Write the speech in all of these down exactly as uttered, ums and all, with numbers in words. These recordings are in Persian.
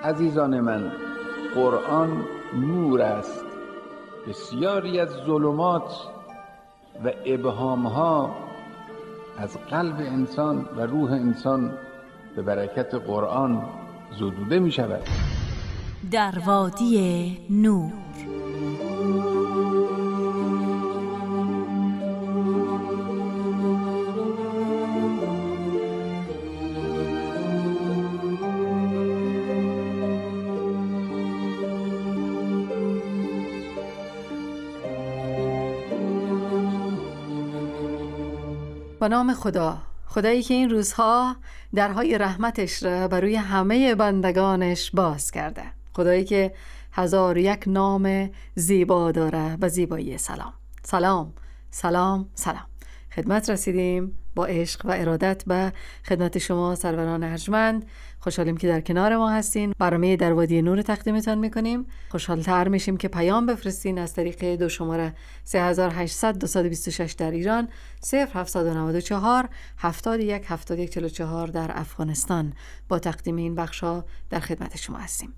عزیزان من، قرآن نور است. بسیاری از ظلمات و ابهامها از قلب انسان و روح انسان به برکت قرآن زدوده می شود. در وادی نور. به نام خدا، خدایی که این روزها درهای رحمتش را بر روی همه بندگانش باز کرده، خدایی که هزار و یک نام زیبا داره و زیبایی سلام. سلام سلام سلام. خدمت رسیدیم با عشق و ارادت به خدمت شما سروران ارجمند. خوشحالیم که در کنار ما هستین. برنامه در وادی نور تقدیمتان میکنیم. خوشحال‌تر میشیم که پیام بفرستین از طریق دو شماره سه هشت صفر صفر دو دو شش در ایران، صفر هفت نه چهار هفتاد و یک هفتاد و یک چهل و چهار در افغانستان. با تقدیم این بخشا در خدمت شما هستیم.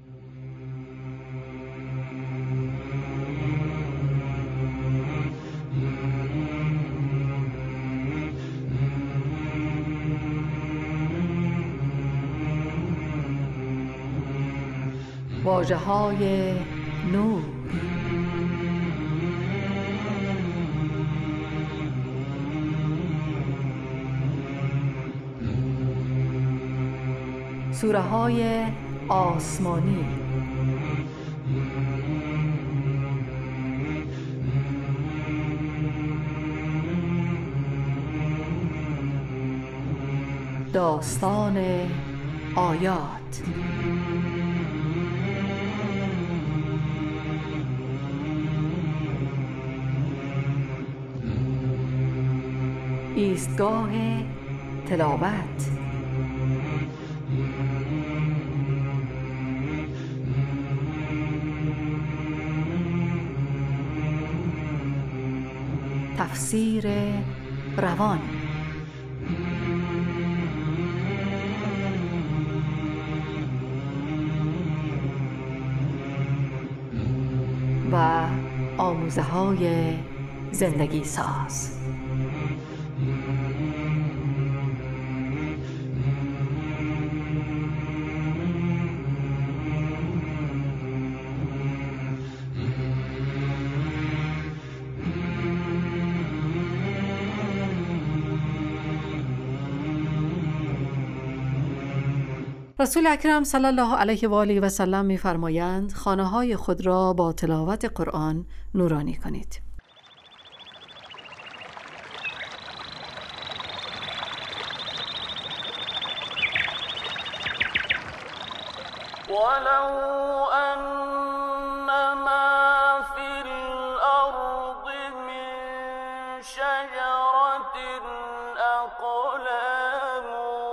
واژه‌های نور. سوره‌های آسمانی. داستان آیات. ایستگاه تلاوت. تفسیر روان. و آموزه‌های زندگی ساز. رسول اکرم صلی الله علیه و آله و سلم می‌فرمایند خانه‌های خود را با تلاوت قرآن نورانی کنید. ولو انما فی الارض من شجرة اقلام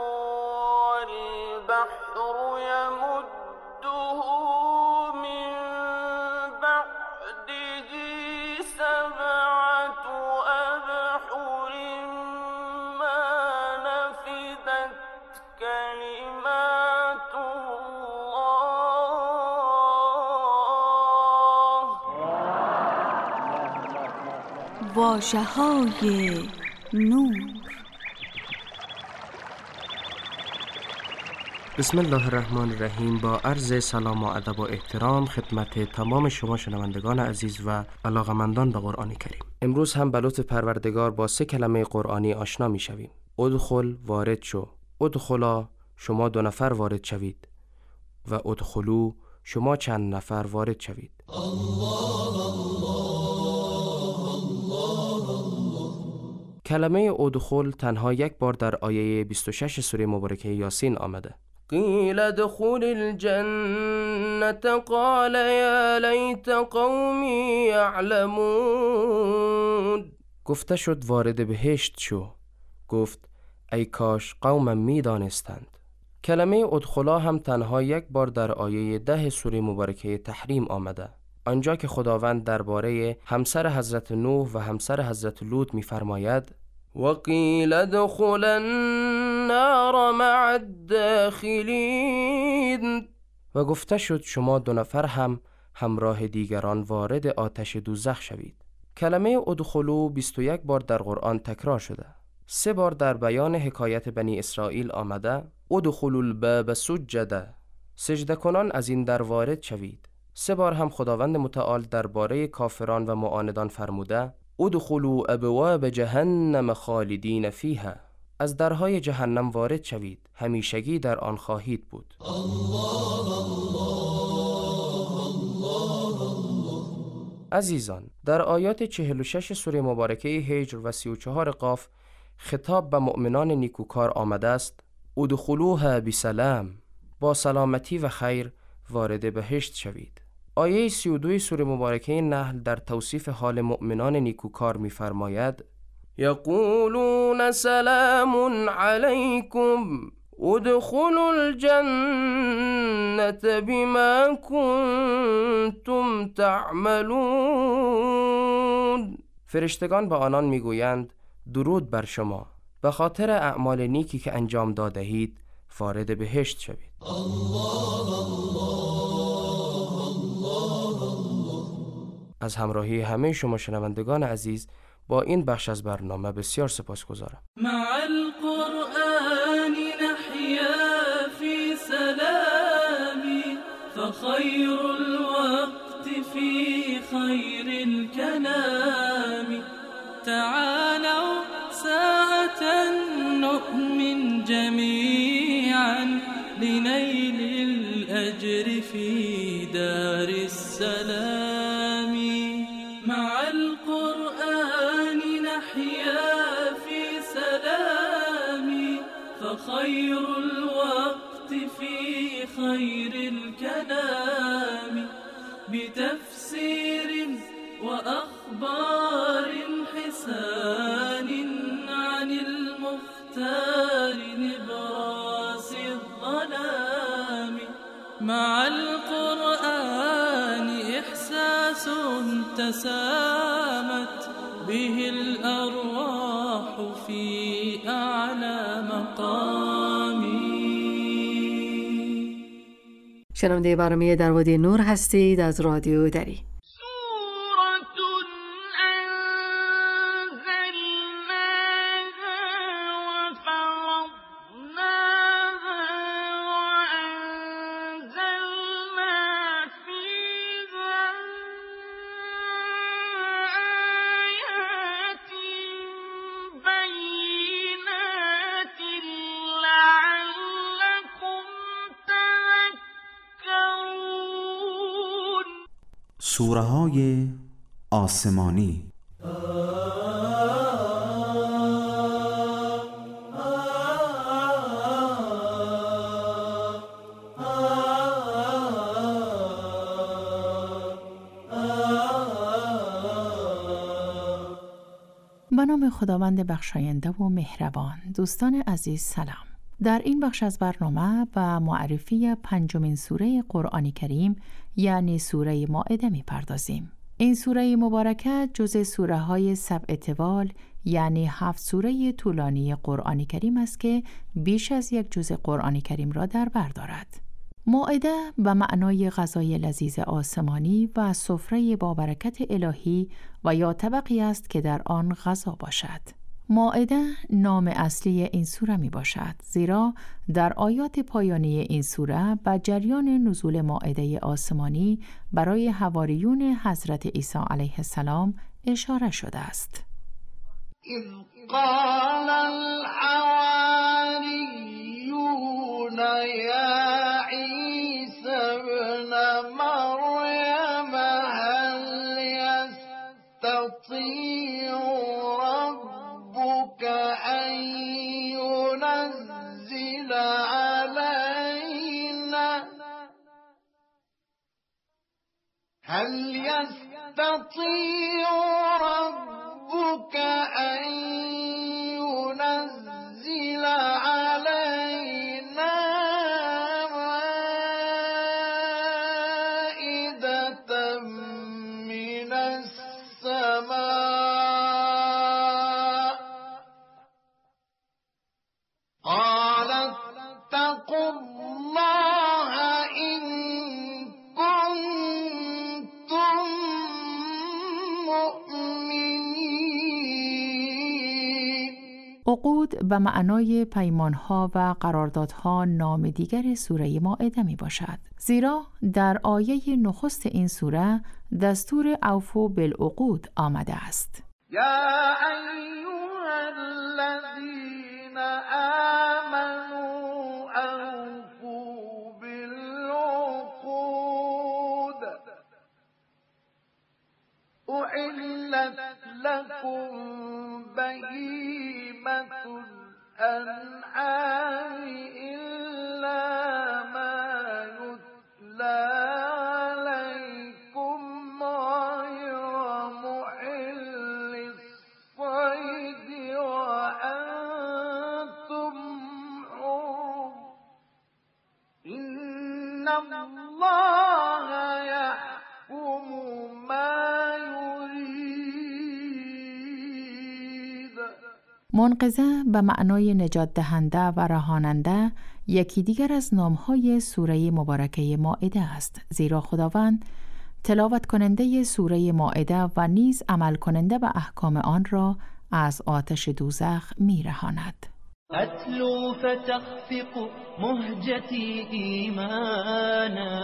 والبحر يمده من بعده سبعة أبحر ما نفدت كلمات الله. واژه‌های نور. بسم الله الرحمن الرحیم. با عرض سلام و ادب و احترام خدمت تمام شما شنوندگان عزیز و علاقمندان به قرآن کریم. امروز هم به لطف پروردگار با سه کلمه قرآنی آشنا می شویم. ادخل، وارد شو. ادخلا، شما دو نفر وارد شوید. و ادخلو، شما چند نفر وارد شوید. الله الله کلمه ادخل تنها یک بار در آیه بیست و شش سوره مبارکه یاسین آمده. قیل ادخل الجنة قال یا لیت قومی یعلمون. گفته شد وارد بهشت شو. گفت ای کاش قومم می دانستند. کلمه ادخلا هم تنها یک بار در آیه ده سوره مبارکه تحریم آمده، آنجا که خداوند درباره همسر حضرت نوح و همسر حضرت لوط می‌فرماید وقیل ادخل النار مع الداخلین. و گفته شد شما دو نفر هم همراه دیگران وارد آتش دوزخ شوید. کلمه ادخلوا بیست و یک بار در قرآن تکرار شده. سه بار در بیان حکایت بنی اسرائیل آمده ادخلوا الباب سجدا، سجده کنان از این در وارد شوید. سه بار هم خداوند متعال درباره کافران و معاندان فرموده ادخلوا ابواب جهنم خالدین فیها، از درهای جهنم وارد شوید، همیشگی در آن خواهید بود. الله الله الله الله. عزیزان، در آیات چهل و شش سوره مبارکه هجر و سی و چهار قاف خطاب به مؤمنان نیکوکار آمده است ادخلوها بسلام، با سلامتی و خیر وارد بهشت شوید. آیه سی و دو سوره مبارکه نحل در توصیف حال مؤمنان نیکوکار می فرماید یقولون سلام علیکم ادخلوا الجنة بما کنتم تعملون. فرشتگان به آنان میگویند درود بر شما، به خاطر اعمال نیکی که انجام دادهید وارد بهشت شوید. الله الله الله الله. از همراهی همه شما شنوندگان عزیز با این بخش از برنامه بسیار سپاسگزارم. مع القرآن نحيا في سلام فخير الوقت في خير الكلام تعالوا ساعة نؤمن جميعا لنيل الأجر في دار السلام. مع القرآن نحيا في سلام فخير الوقت في خير الكلام بتفسير وأخبار حسان عن المختار نبراس الظلام. مع القرآن إحساس تسامت به الأرواح في أعلى مقام. شنونده برنامه در وادی نور هستید از رادیو دری. سوره‌های آسمانی. به نام خداوند بخشاینده و مهربان. دوستان عزیز سلام. در این بخش از برنامه به معرفی پنجمین سوره قرآن کریم یعنی سوره مائده می پردازیم. این سوره مبارکه جز سوره های سبع طوال یعنی هفت سوره طولانی قرآن کریم است که بیش از یک جزء قرآن کریم را در بر دارد. مائده به معنای غذای لذیذ آسمانی و سفره با برکت الهی و یا طبقی است که در آن غذا باشد. مائده نام اصلی این سوره می باشد زیرا در آیات پایانی این سوره به جریان نزول مائده آسمانی برای حواریون حضرت عیسی علیه السلام اشاره شده است. اذ قال الحواریون یا عیسی ابن مریم هل یستطیع ربك أن ينزل علينا هل يستطيع ربك أن ينزل علينا مائدة من السماء قال اتقوا الله إن العقود به معنای پیمانها و قراردادها نام دیگر سوره مائده می باشد، زیرا در آیه نخست این سوره دستور اوفوا بالعقود آمده است. یا ایها الذین آمنوا اوفوا بالعقود احلت لكم بهیمة الانعام الا ما یتلی علیکم غیر محل الصید وانتم حرم ان الله یحکم ما منقذه به معنای نجات دهنده و رهاننده یکی دیگر از نامهای سوره مبارکه مائده است، زیرا خداوند تلاوت کننده سوره مائده و نیز عمل کننده به احکام آن را از آتش دوزخ می رهاند. أتلو فتخفق مهجتي إيمانا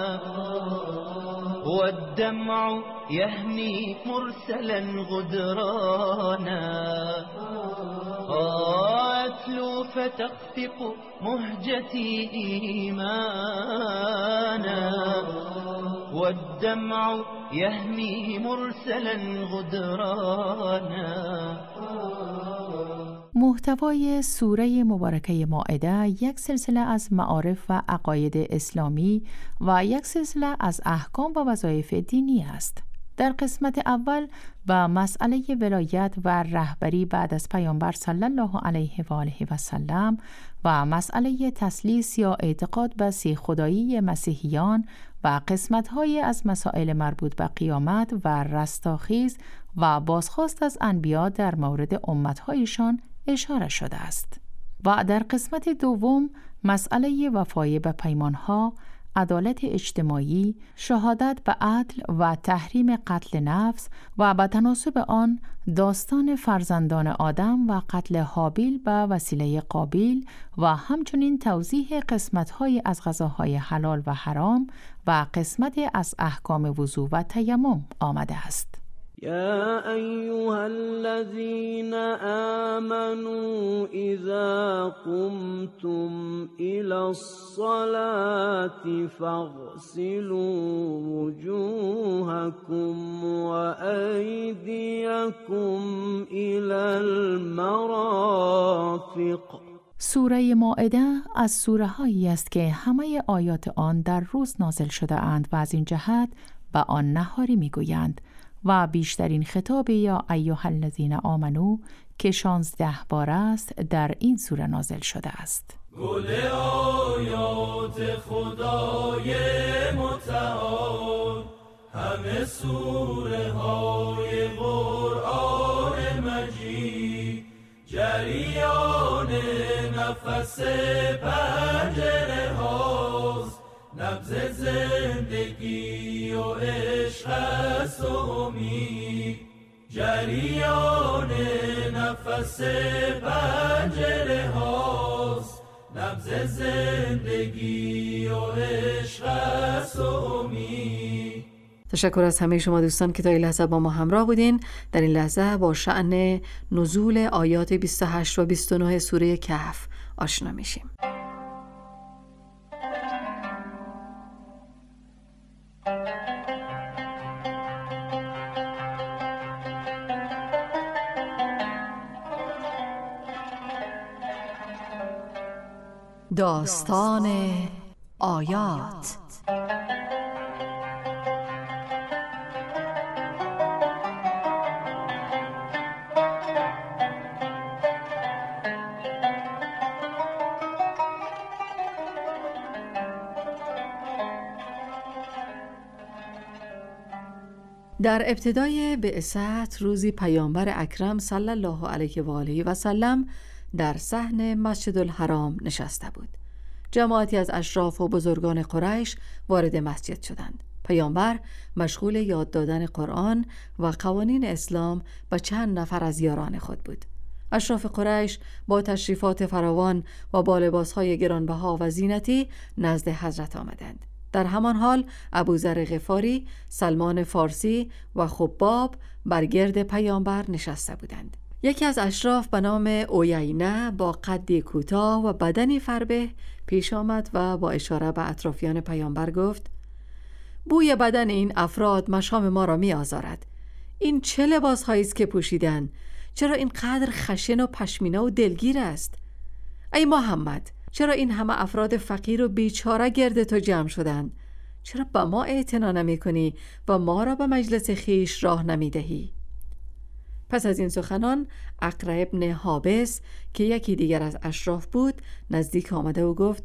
والدمع يهمي مرسلا غدرانا أتلو فتخفق مهجتي إيمانا والدمع يهمي مرسلا غدرانا. محتوای سوره مبارکه مائده یک سلسله از معارف و عقاید اسلامی و یک سلسله از احکام و وظایف دینی است. در قسمت اول با مسئله ولایت و رهبری بعد از پیامبر صلی الله علیه و آله و سلم و مسئله تثلیث یا اعتقاد به سی خدایی مسیحیان و قسمت‌های از مسائل مربوط به قیامت و رستاخیز و بازخواست از انبیا در مورد امت‌هایشان اشاره شده است. و در قسمت دوم مسئله وفای به پیمانها، عدالت اجتماعی، شهادت به عدل و تحریم قتل نفس و به تناسب آن داستان فرزندان آدم و قتل هابیل به وسیله قابیل و همچنین توضیح قسمت‌های از غذاهای حلال و حرام و قسمت از احکام وضو و تیمم آمده است. يا أيها الذين آمنوا إذا قمتم إلى الصلاة فاغسلوا وجوهكم وأيديكم إلى المرافق. سوره مائده از سوره هایی است که همه آیات آن در روز نازل شده اند و از این جهت به آن نهاری می گویند و بیشترین خطاب یا ایها الذین آمنو که شانزده بار است در این سوره نازل شده است. گل آیات خدای متعال همه سوره های قرآن مجید جریان نفس پنجره هاست، نبض زندگی و عشق است و امید، جریان نفس پنجره هاست، نبض زندگی و عشق است و امید. تشکر از همه شما دوستان که تا این لحظه با ما همراه بودین. در این لحظه با شأن نزول آیات بیست و هشت و بیست و نه سوره کهف آشنا میشیم. داستان آیات. در ابتدای بعثت روزی پیامبر اکرم صلی الله علیه و آله و سلم در صحن مسجد الحرام نشسته بود. جماعتی از اشراف و بزرگان قریش وارد مسجد شدند. پیامبر مشغول یاد دادن قرآن و قوانین اسلام به چند نفر از یاران خود بود. اشراف قریش با تشریفات فراوان و با لباسهای گرانبها و زینتی نزد حضرت آمدند. در همان حال ابوذر غفاری، سلمان فارسی و خباب بر گرد پیامبر نشسته بودند. یکی از اشراف به نام اویینه با قدی کوتاه و بدنی فربه پیش آمد و با اشاره به اطرافیان پیامبر گفت: بوی بدن این افراد مشام ما را می آزارد. این چه لباس هایی است که پوشیدن؟ چرا اینقدر خشن و پشمینه و دلگیر است؟ ای محمد، چرا این همه افراد فقیر و بیچاره گرد تو جمع شدند؟ چرا به ما اعتنا نمی کنی و ما را به مجلس خیش راه نمی دهی؟ پس از این سخنان اقرع ابن حابس که یکی دیگر از اشراف بود نزدیک آمده و گفت: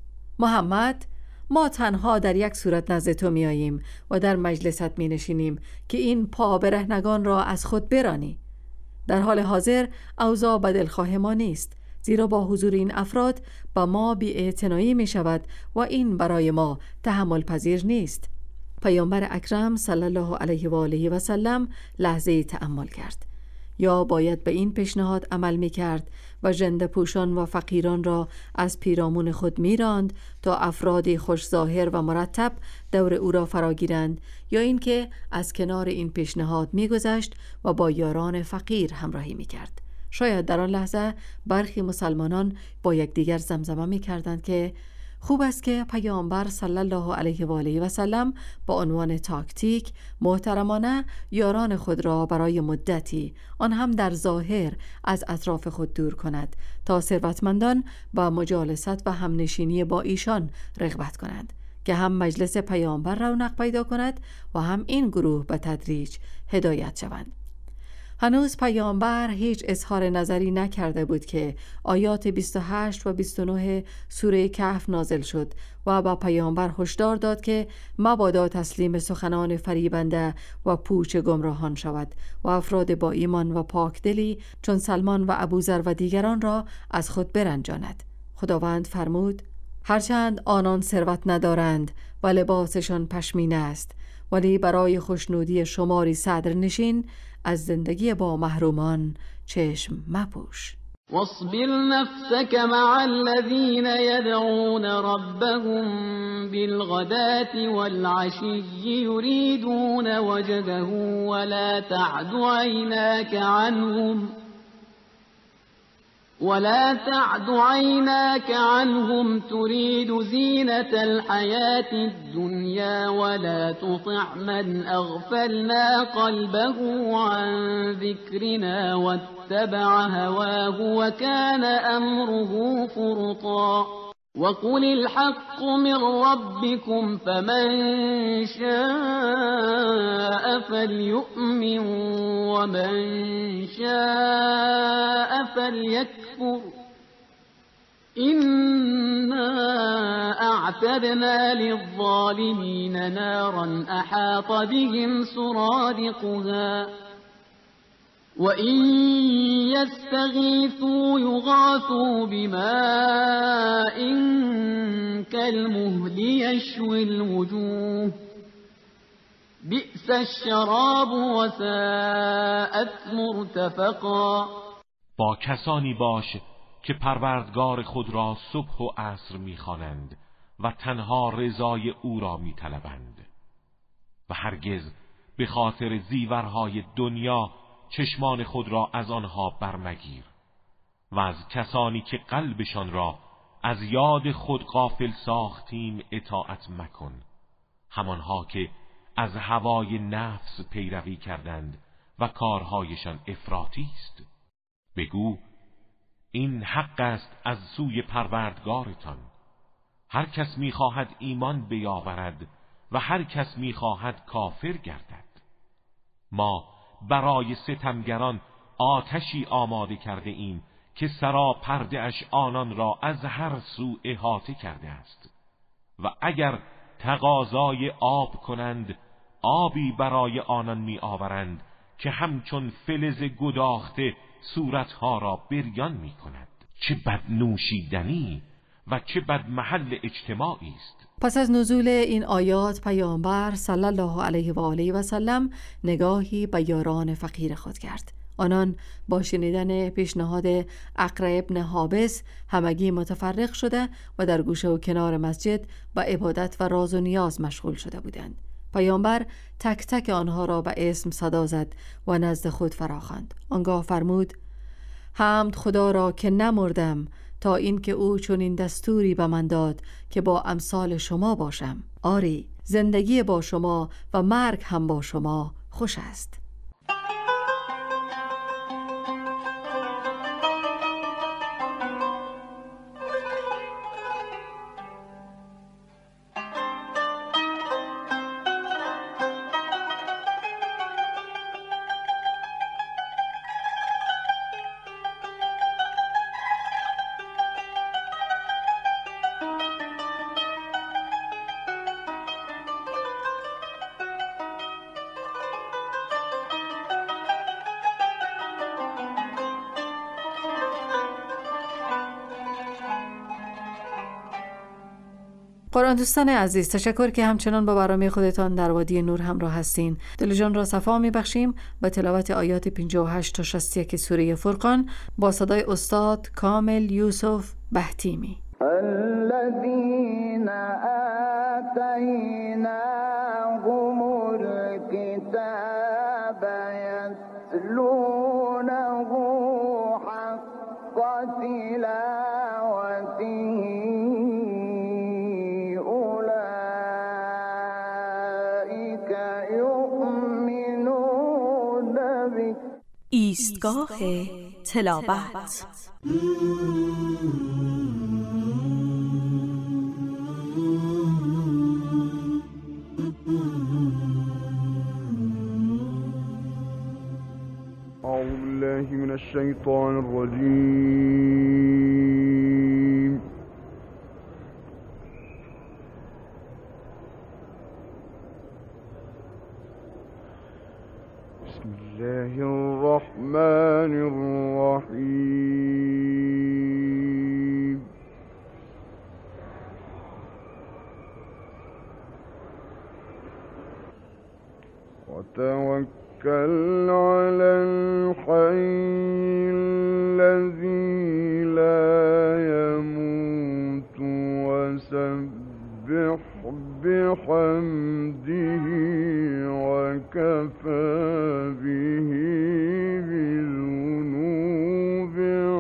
محمد، ما تنها در یک صورت نزد تو می آییم و در مجلست می نشینیم که این پا برهنگان را از خود برانی. در حال حاضر اوضاع به دلخواه ما نیست، زیرا با حضور این افراد با ما بی‌اعتنایی می شود و این برای ما تحمل پذیر نیست. پیامبر اکرم صلی الله علیه و آله و سلم لحظه‌ای تأمل کرد. یا باید به این پیشنهاد عمل می کرد و ژنده پوشان و فقیران را از پیرامون خود می راند تا افرادی خوش ظاهر و مرتب دور او را فراگیرند، یا اینکه از کنار این پیشنهاد می گذشت و با یاران فقیر همراهی می کرد. شاید در آن لحظه برخی مسلمانان با یکدیگر زمزمه می کردند که خوب است که پیامبر صلی الله علیه و آله و سلم با عنوان تاکتیک محترمانه یاران خود را برای مدتی، آن هم در ظاهر، از اطراف خود دور کند تا ثروتمندان با مجالست و همنشینی با ایشان رغبت کنند که هم مجلس پیامبر رونق پیدا کند و هم این گروه به تدریج هدایت شوند. هنوز پیامبر هیچ اظهار نظری نکرده بود که آیات بیست و هشت و بیست و نه سوره کهف نازل شد و با پیامبر هشدار داد که مبادا تسلیم سخنان فریبنده و پوچ گمراهان شود و افراد با ایمان و پاکدلی چون سلمان و ابوذر و دیگران را از خود برنجاند. خداوند فرمود: هرچند آنان ثروت ندارند و لباسشان پشمینه است، ولی برای خوشنودی شماری صدرنشین از زندگی با محرومان چشم مپوش. واصبر نفسك مع الذين يدعون ربهم بالغداة والعشي يريدون وجهه ولا تعد عيناك عنهم ولا تعد عيناك عنهم تريد زينة الحياة الدنيا ولا تطع من أغفلنا قلبه عن ذكرنا واتبع هواه وكان أمره فرطا وقل الحق من ربكم فمن شاء فليؤمن ومن شاء فليكفر إنا أعتدنا للظالمين نارا أحاط بهم سرادقها وَإِن يَسْتَغِيثُوا يُغَاثُوا بِمَاءٍ كَالْمُهْلِ يَشْوِي الْوُجُوهَ بِئْسَ الشَّرَابُ وَسَاءَتْ مُرْتَفَقًا. با کسانی باش که پروردگار خود را صبح و عصر می‌خوانند و تنها رضای او را می‌طلبند و هرگز به خاطر زیورهای دنیا چشمان خود را از آنها برمگیر و از کسانی که قلبشان را از یاد خود غافل ساختیم اطاعت مکن، همانها که از هوای نفس پیروی کردند و کارهایشان افراطی است. بگو این حق است از سوی پروردگارتان، هر کس میخواهد ایمان بیاورد و هر کس میخواهد کافر گردد. ما برای ستمگران آتشی آماده کرده ایم که سرا پرده اش آنان را از هر سو احاطه کرده است و اگر تقاضای آب کنند آبی برای آنان می آورند که همچون فلز گداخته صورتها را بریان می کند. چه بد نوشیدنی و چه بد محل اجتماعی است. پس از نزول این آیات پیامبر صلی الله علیه و آله و سلم نگاهی به یاران فقیر خود کرد. آنان با شنیدن پیشنهاد اقرع ابن حابس همگی متفرق شده و در گوشه و کنار مسجد با عبادت و راز و نیاز مشغول شده بودند. پیامبر تک تک آنها را به اسم صدا زد و نزد خود فراخواند. آنگاه فرمود: حمد خدا را که نمردم تا این که او چنین دستوری به من داد که با امثال شما باشم. آری، زندگی با شما و مرگ هم با شما خوش است. قرآن دوستان عزیز، تشکر که همچنان با برنامه خودتان در وادی نور همراه هستین. دل جان را صفا میبخشیم با تلاوت آیات پنجاه و هشت تا شصت و یک سوره فرقان با صدای استاد کامل یوسف بهتیمی. الذين آتيناهم الكتاب يتلونه حق تلاوته ایستگاه تلاوت. أعوذ بالله من الشيطان الرجيم. بسم الله الرحمن الرحيم. وتوكل على الحي الذي لا يموت وسبح بحمده وكفى به بذنوب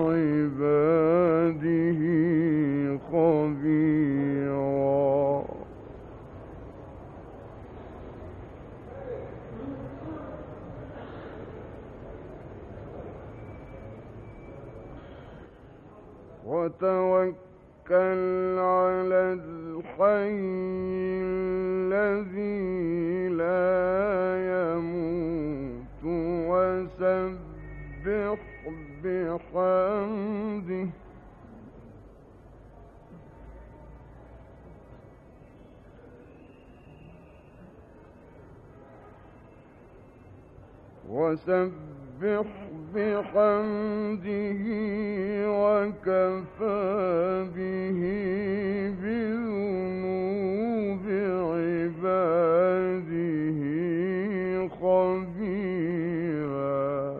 عباده خبيرا. وتوكل على الحي الذي لا يموت وسبح بحمده وسبح بحمده وكفى به بذنوب عباده خبيرا.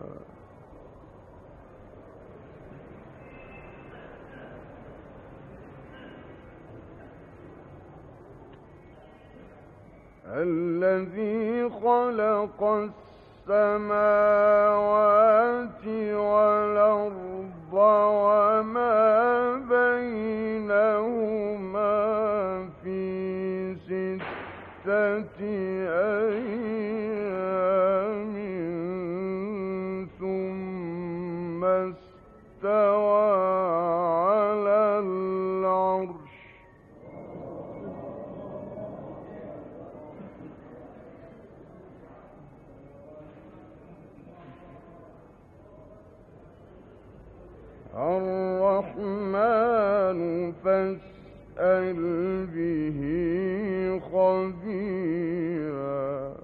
الذي خلق السماوات والأرض وما بينهما في ستة أيام ثم استوى على العرش. الرحمن فاسأل به خبيرا.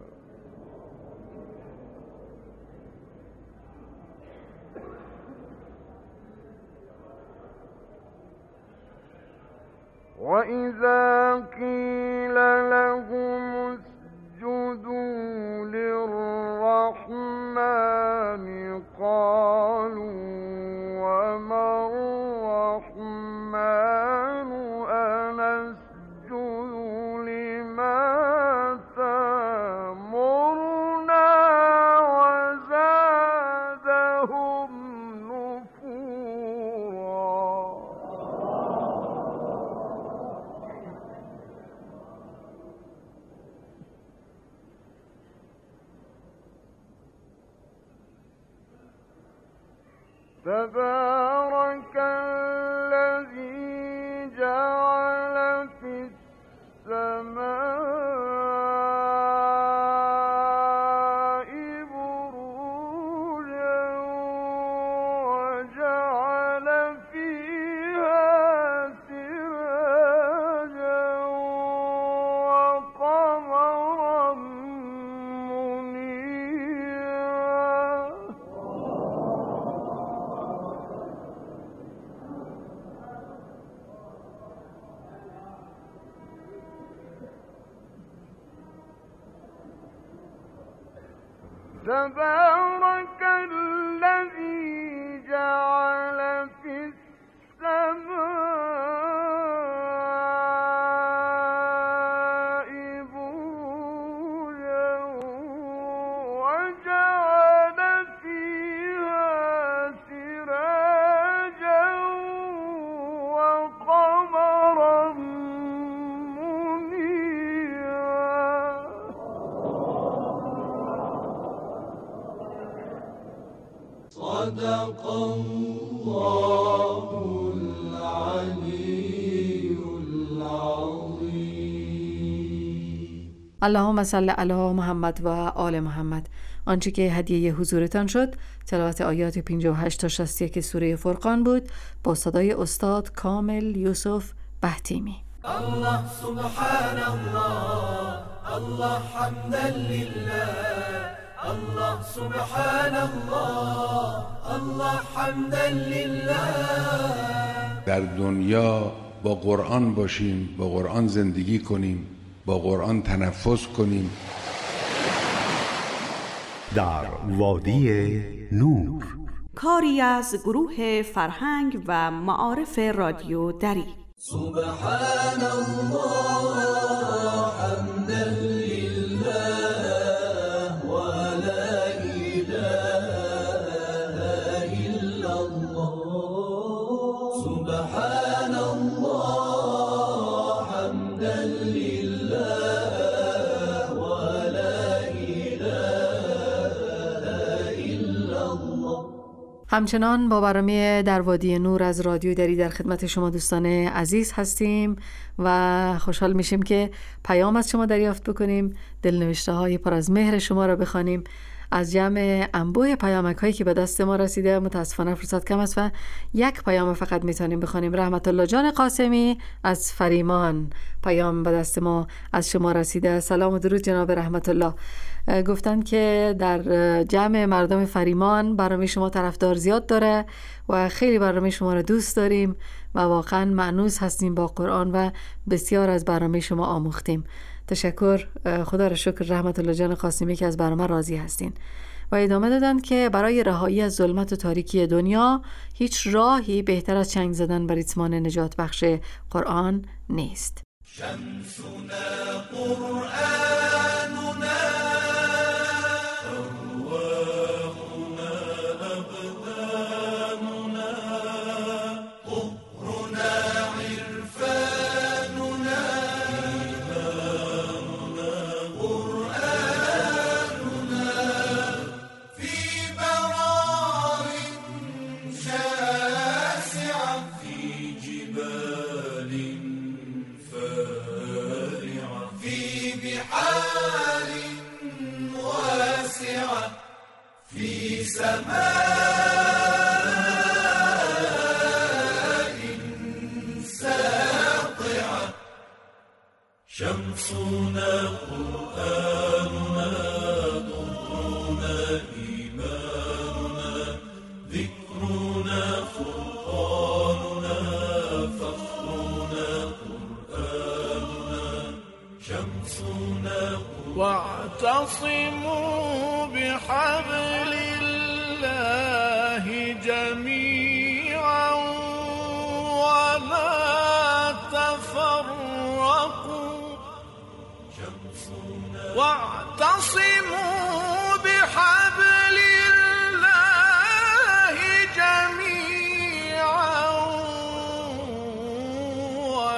وإذا قيل لهم اسجدوا للرحمن قالوا الرحمن أن أسجد لما تأمرنا وزادهم نفورا. تبارك الذي جعل في السماء بروجا وجعل فيها سراجا وقمرا منيرا. تبارك الذي جعل في السماء بروجا وجعل فيها سراجا وقمرا منيرا. صدق الله العلي العظيم. اللهم صل علی محمد و آل محمد. آنچه که هدیه حضورتان شد تلاوت آیات پنجاه و هشت تا شصت و یک سوره فرقان بود با صدای استاد کامل یوسف بهتیمی. الله سبحان الله، الله حمدا لله، الله سبحان الله، الله حمدا لله. در دنیا با قرآن باشیم، با قرآن زندگی کنیم، با قرآن تنفس کنیم. در وادی نور، کاری از گروه فرهنگ و معارف رادیو دری. سبحان الله حمدا لله ولا إله إلا الله. سبحان الله حمدا لله ولا إله إلا الله. همچنان با برنامه در وادی نور از رادیو دری در خدمت شما دوستان عزیز هستیم و خوشحال میشیم که پیام از شما دریافت بکنیم، دلنوشته های پر از مهر شما را بخوانیم. از جمع انبوه پیامک هایی که به دست ما رسیده متاسفانه فرصت کم است و یک پیام فقط میتونیم بخوانیم. رحمت الله جان قاسمی از فریمان پیام به دست ما از شما رسیده. سلام و درود جناب رحمت الله. گفتن که در جمع مردم فریمان برنامه شما طرفدار زیاد داره و خیلی برنامه شما را دوست داریم و واقعا مأنوس هستیم با قرآن و بسیار از برنامه شما آموختیم. تشکر، خدا را شکر رحمت الله جان قاسمی که از برنامه راضی هستین. و ادامه دادن که برای رهایی از ظلمت و تاریکی دنیا هیچ راهی بهتر از چنگ زدن بر ریسمان نجات بخش قرآن نیست. شمسنا قرآننا شمسنا قرآننا ضرنا إيماننا ذكرنا فرقاننا فخرنا قرآننا شمسنا واعتصموا بحبل الله جميعا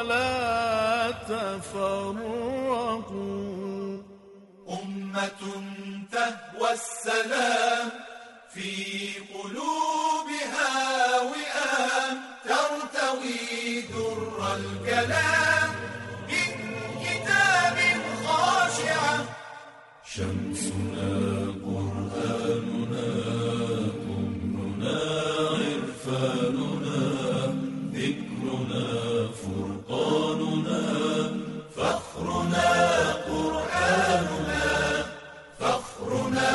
ولا تفرقوا أمة تهوى السلام في قلوبها وئام ترتوي در الكلام من كتاب خاشعة شمسنا قرآننا ضمننا عرفاننا ذكرنا فرقاننا فخرنا قرآننا فخرنا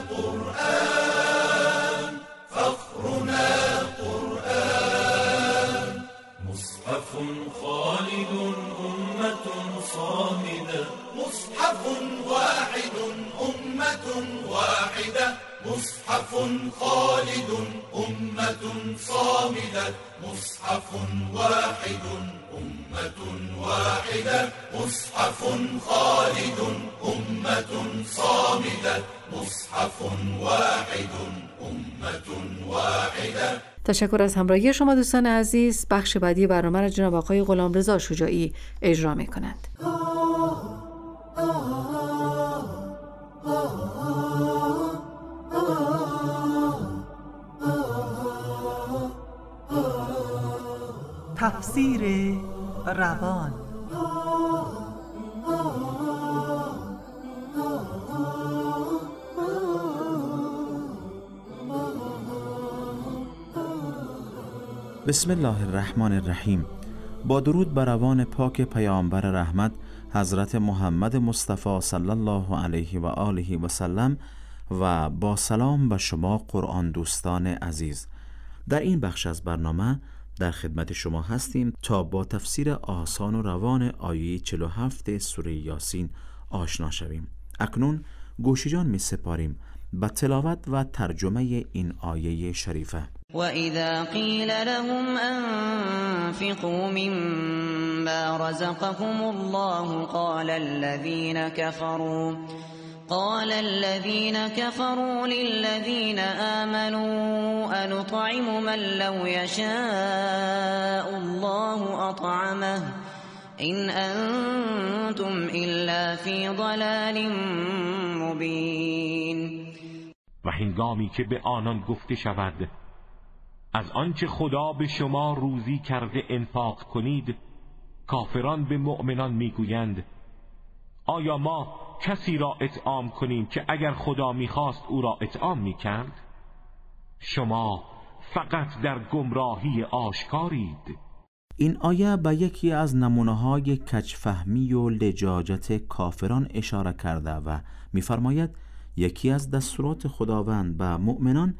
قرآن فخرنا قرآن مصحف خالد أمة صامدة مصحف واحد أمة واحدة مصحف خالد أمة صامدة مصحف واحد أمة واحدة مصحف خالد أمة صامدة مصحف واحد أمة واحدة. تشکر از همراهی شما دوستان عزیز. بخش بعدی برنامه را جناب آقای غلامرضا شجاعی اجرا می‌کنند. تفسیر روان. بسم الله الرحمن الرحیم. با درود بر روان پاک پیامبر رحمت حضرت محمد مصطفی صلی الله علیه و آله و سلم و با سلام به شما قرآن دوستان عزیز. در این بخش از برنامه در خدمت شما هستیم تا با تفسیر آسان و روان آیه چهل و هفت سوره یاسین آشنا شویم. اکنون گوش جان می سپاریم به تلاوت و ترجمه این آیه شریفه. وَإِذَا قِيلَ لَهُمْ أَنفِقُوا مِمَّا رَزَقَكُمُ اللَّهُ قَالَ الَّذِينَ كَفَرُوا قال الذين كفروا للذين آمنوا أنطعم من لو يشاء الله أطعمه إن أنتم إلا في ضلال مبين. و هنگامی که به آنان گفته شود از آنچه خدا به شما روزی کرده انفاق کنید، کافران به مؤمنان میگویند آیا ما کسی را اطعام کنیم که اگر خدا میخواست او را اطعام میکرد؟ شما فقط در گمراهی آشکارید. این آیه به یکی از نمونه‌های کج‌فهمی و لجاجت کافران اشاره کرده و می‌فرماید یکی از دستورات خداوند به مؤمنان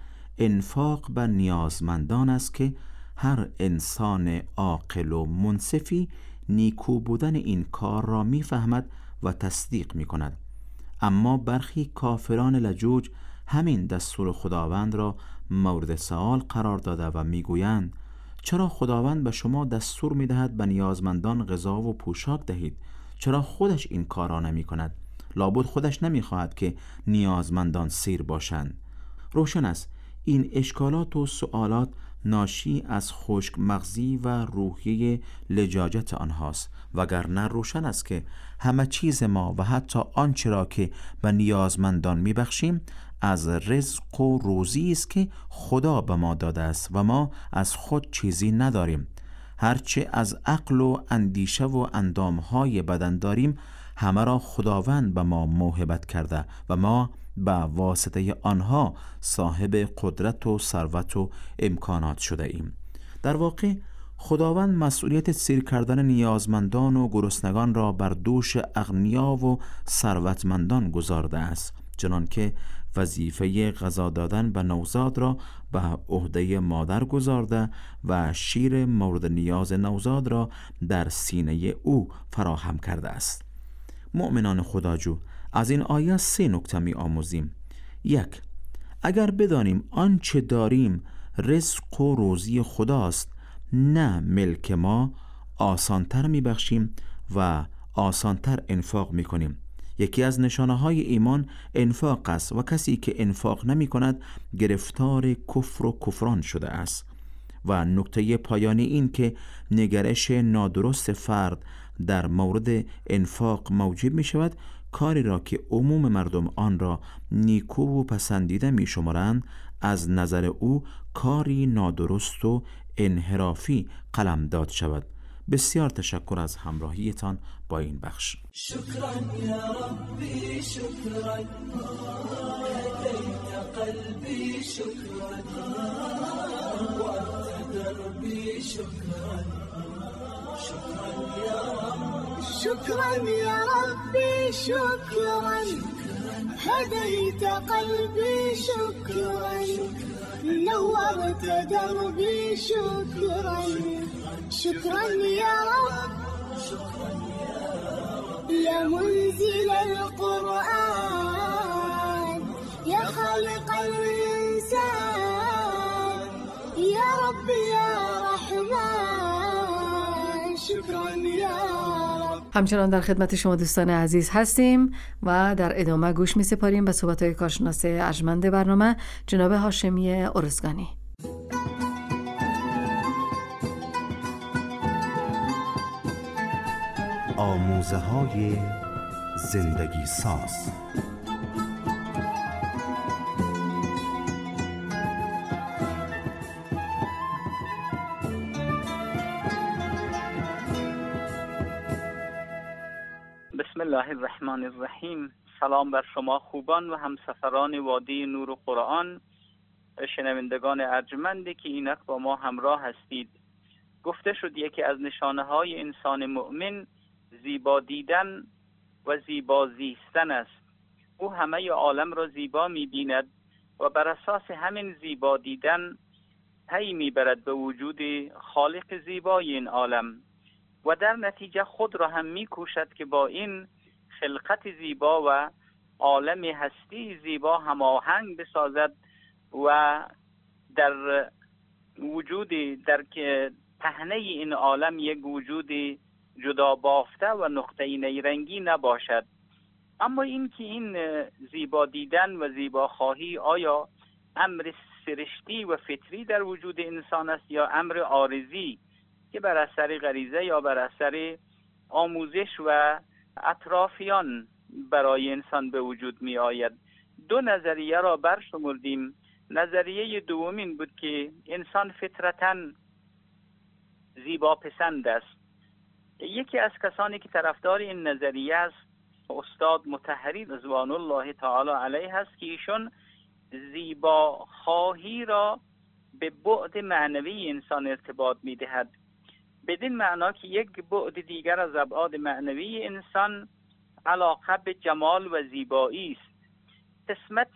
انفاق به نیازمندان است که هر انسان عاقل و منصفی نیکو بودن این کار را می‌فهمد و تصدیق می‌کند. اما برخی کافران لجوج همین دستور خداوند را مورد سوال قرار داده و میگویند چرا خداوند به شما دستور میدهد به نیازمندان غذا و پوشاک دهید؟ چرا خودش این کار را نمی کند؟ لابد خودش نمیخواهد که نیازمندان سیر باشند. روشن است این اشکالات و سوالات ناشی از خشک مغزی و روحیه لجاجت آنهاست، وگرنه روشن است که همه چیز ما و حتی آنچه را که به نیازمندان میبخشیم از رزق و روزی است که خدا به ما داده است و ما از خود چیزی نداریم. هرچه از عقل و اندیشه و اندامهای بدن داریم همه را خداوند به ما موهبت کرده و ما به واسطه آنها صاحب قدرت و ثروت و امکانات شده ایم. در واقع خداوند مسئولیت سیر کردن نیازمندان و گرسنگان را بر دوش اغنیا و ثروتمندان گذارده است، چنان که وظیفه غذا دادن به نوزاد را به عهده مادر گذارده و شیر مورد نیاز نوزاد را در سینه او فراهم کرده است. مؤمنان خداجو، از این آیه سه نکته می آموزیم. یک، اگر بدانیم آنچه داریم رزق و روزی خداست نه ملک ما، آسانتر می بخشیم و آسانتر انفاق می کنیم. یکی از نشانه های ایمان انفاق است و کسی که انفاق نمی کند گرفتار کفر و کفران شده است. و نکته پایانی این که نگرش نادرست فرد در مورد انفاق موجب می شود کاری را که عموم مردم آن را نیکو و پسندیده می شمارند از نظر او کاری نادرست و انحرافی قلمداد شود. بسیار تشکر از همراهیتان با این بخش. شکرا یا ربی شکرا هدیت قلبی شکرا وانت دربی شکرا شکرا یا رب شكرا يا ربي شكرا هديت قلبي شكرا نورت دربي شكرا شكرا يا رب يا منزل القرآن يا خالق الإنسان يا رب يا رحمن شكرا يا همچنان در خدمت شما دوستان عزیز هستیم و در ادامه گوش می سپاریم به صحبت‌های کارشناس ارجمند برنامه جناب هاشمی ارزگانی. آموزه های زندگی ساز. بسم الله الرحمن الرحیم. سلام بر شما خوبان و همسفران وادی نور و قرآن، شنوندگان ارجمندی که اینک با ما همراه هستید. گفته شد یکی از نشانه های انسان مؤمن زیبا دیدن و زیبا زیستن است. او همه عالم را زیبا می بیند و بر اساس همین زیبا دیدن پی می برد به وجود خالق زیبای این عالم و در نتیجه خود را هم می کوشد که با این خلقت زیبا و عالم هستی زیبا هماهنگ بسازد و در وجود در که پهنه این عالم یک وجود جدا بافته و نقطه نیرنگی نباشد. اما این که این زیبا دیدن و زیبا خواهی آیا امر سرشتی و فطری در وجود انسان است یا امر عارضی که بر اثر غریزه یا بر اثر آموزش و اطرافیان برای انسان به وجود می آید؟ دو نظریه را برشمردیم. نظریه دومین بود که انسان فطرتاً زیبا پسند است. یکی از کسانی که طرفدار این نظریه است استاد مطهری رضوان الله تعالی علیه است که ایشون زیبا خواهی را به بعد معنوی انسان ارتباط می دهد، بدین معنا که یک بعد دیگر از ابعاد معنوی انسان علاقه به جمال و زیبایی است. قسمت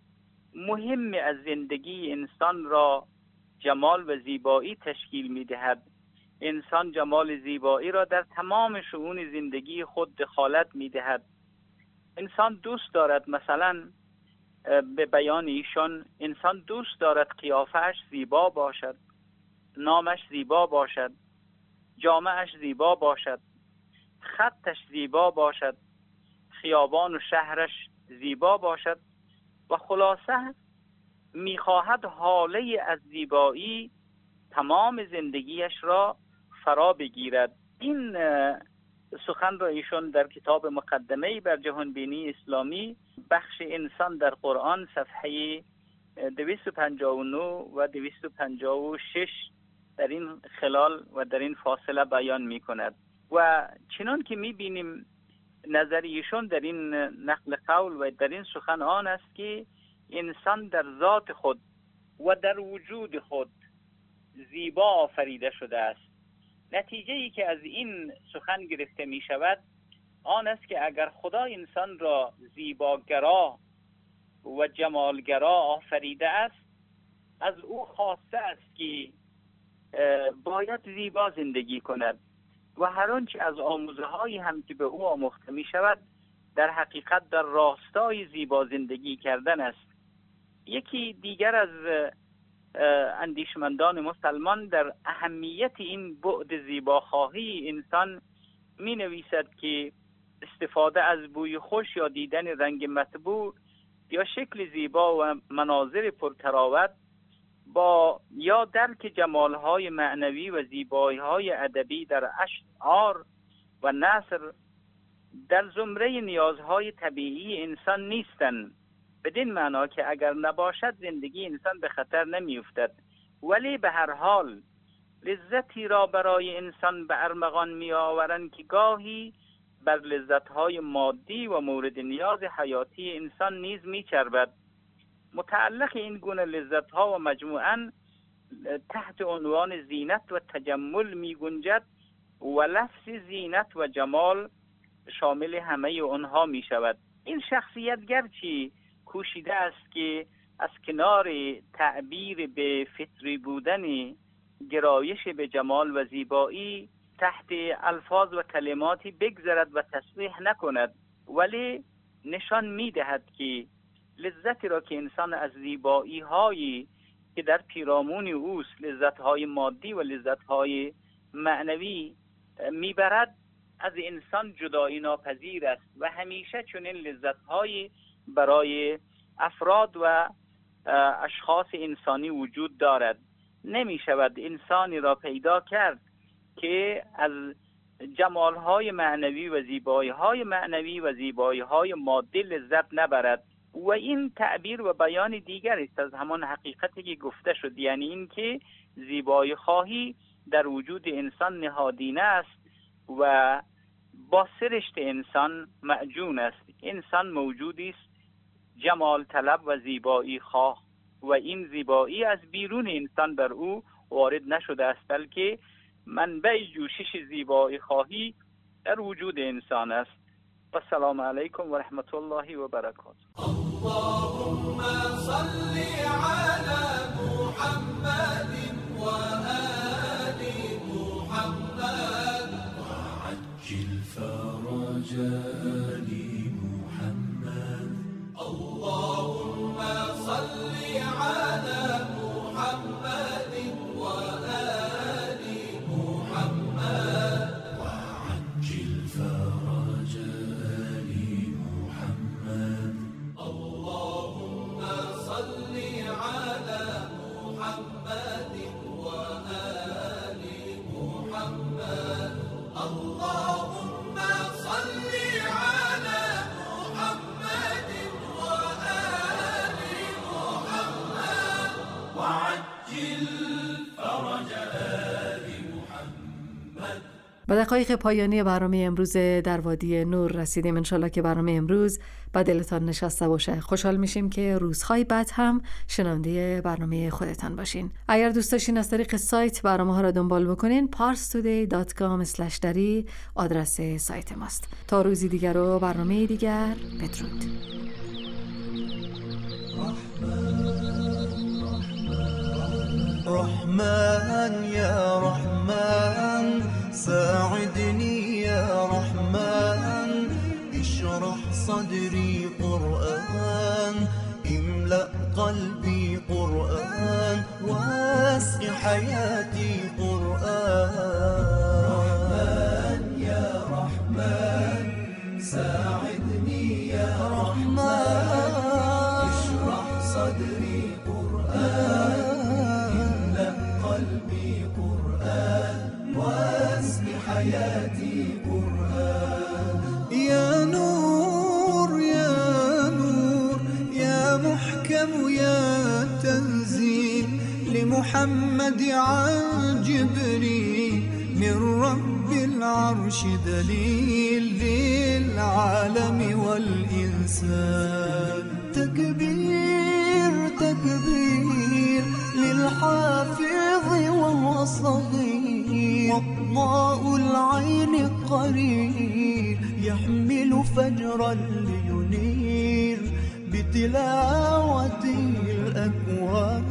مهم از زندگی انسان را جمال و زیبایی تشکیل می دهد. انسان جمال زیبایی را در تمام شؤون زندگی خود دخالت می دهد. انسان دوست دارد، مثلا به بیان ایشان، انسان دوست دارد قیافه‌اش زیبا باشد، نامش زیبا باشد، جامه‌اش زیبا باشد، خطش زیبا باشد، خیابان و شهرش زیبا باشد و خلاصه می‌خواهد حاله از زیبایی تمام زندگیش را فرا بگیرد. این سخن را ایشون در کتاب مقدمه‌ای بر جهانبینی اسلامی بخش انسان در قرآن صفحه دویست و پنجاه و نه و دویست و پنجاه و شش در این خلال و در این فاصله بیان می کند و چنان که می بینیم نظریشون در این نقل قول و در این سخن آن است که انسان در ذات خود و در وجود خود زیبا آفریده شده است. نتیجه ای که از این سخن گرفته می شود آن است که اگر خدا انسان را زیباگرا و جمالگرا آفریده است، از او خواسته است که باید زیبا زندگی کند و هر آنچه از آموزه هایی هم که به او آموخته می شود در حقیقت در راستای زیبا زندگی کردن است. یکی دیگر از اندیشمندان مسلمان در اهمیت این بعد زیباخواهی انسان می نویسد که استفاده از بوی خوش یا دیدن رنگ مطبوع یا شکل زیبا و مناظر پرتراوت با یا درک جمالهای معنوی و زیبایی‌های ادبی در اشعار و نثر در زمره نیازهای طبیعی انسان نیستند، بدین معنا که اگر نباشد زندگی انسان به خطر نمی‌افتد، ولی به هر حال لذتی را برای انسان به ارمغان می‌آورند که گاهی بر لذت‌های مادی و مورد نیاز حیاتی انسان نیز می‌چربد. متعلق این گونه لذت‌ها و مجموعاً تحت عنوان زینت و تجمل می‌گنجد و لفظ زینت و جمال شامل همه آنها می‌شود. این شخصیت گرچه کوشیده است که از کنار تعبیر به فطری بودن گرایش به جمال و زیبایی تحت الفاظ و کلماتی بگذرد و تصریح نکند، ولی نشان می‌دهد که لذتی را که انسان از زیبایی هایی که در پیرامون اوست، لذت های مادی و لذت های معنوی میبرد، از انسان جدایی ناپذیر است و همیشه چنین لذت های برای افراد و اشخاص انسانی وجود دارد. نمی شود انسانی را پیدا کرد که از جمال های معنوی و زیبایی های معنوی و زیبایی های مادی لذت نبرد. و این تعبیر و بیان دیگر است از همان حقیقتی که گفته شد، یعنی این که زیبایی خواهی در وجود انسان نهادینه است و با سرشت انسان معجون است. انسان موجودی است جمال طلب و زیبایی خواه و این زیبایی از بیرون انسان بر او وارد نشده است، بلکه منبع جوشش زیبایی خواهی در وجود انسان است. و السلام علیکم و رحمت الله و برکاته. اللهم صل على محمد و آل محمد وعجل فرج آل محمد. اللهم صل على محمد و آل محمد وعجل فرج آل محمد. اللهم صل على محمد وآل محمد. اللهم صل على محمد وآل محمد وعجل فرج آل محمد. به دقایق پایانی برنامه امروز در وادی نور رسیدیم. انشالله که برنامه امروز به دلتان نشسته باشه. خوشحال میشیم که روزهای بعد هم شنونده برنامه خودتان باشین. اگر دوست داشتین از طریق سایت برنامه ها را دنبال بکنین پارس تودی دات کام اسلش دری آدرس سایت ماست. تا روزی دیگر و برنامه دیگر، بدرود. رحمن يا رحمن ساعدني يا رحمن اشرح صدري قرآن املأ قلبي قرآن واسق حياتي قرآن. رحمن يا رحمن ساعدني يا رحمن اشرح صدري قرآن قلبي قرآن واسق حياتي قرآن. يا نور يا نور يا محكم يا تنزيل لمحمد عن جبريل من رب العرش دليل للعالم والإنسان. تكبير تكبير للحافظ وهو صغير وضاء العين قرير يحمل فجرا لينير بتلاوته الأكوان.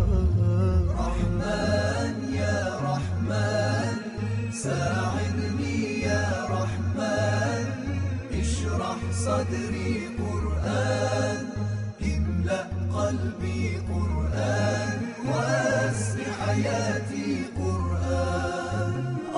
رحمن يا رحمن ساعدني يا رحمن اشرح صدري قرآن املأ قلبي قرآن واسق حياتي قرآن.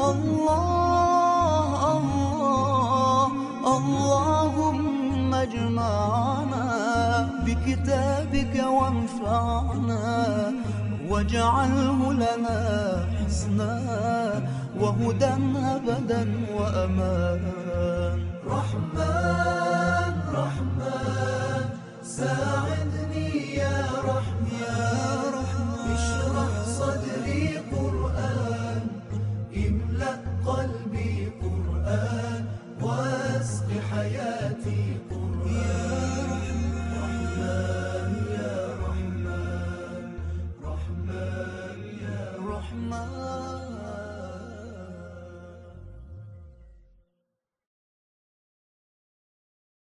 الله الله اللهم اجمعنا بكتابك وانفعنا واجعله لنا حسنا وهدى أبدا وأمان. رحمن رحمن ساعدني يا رحمن اشرح صدري قرآن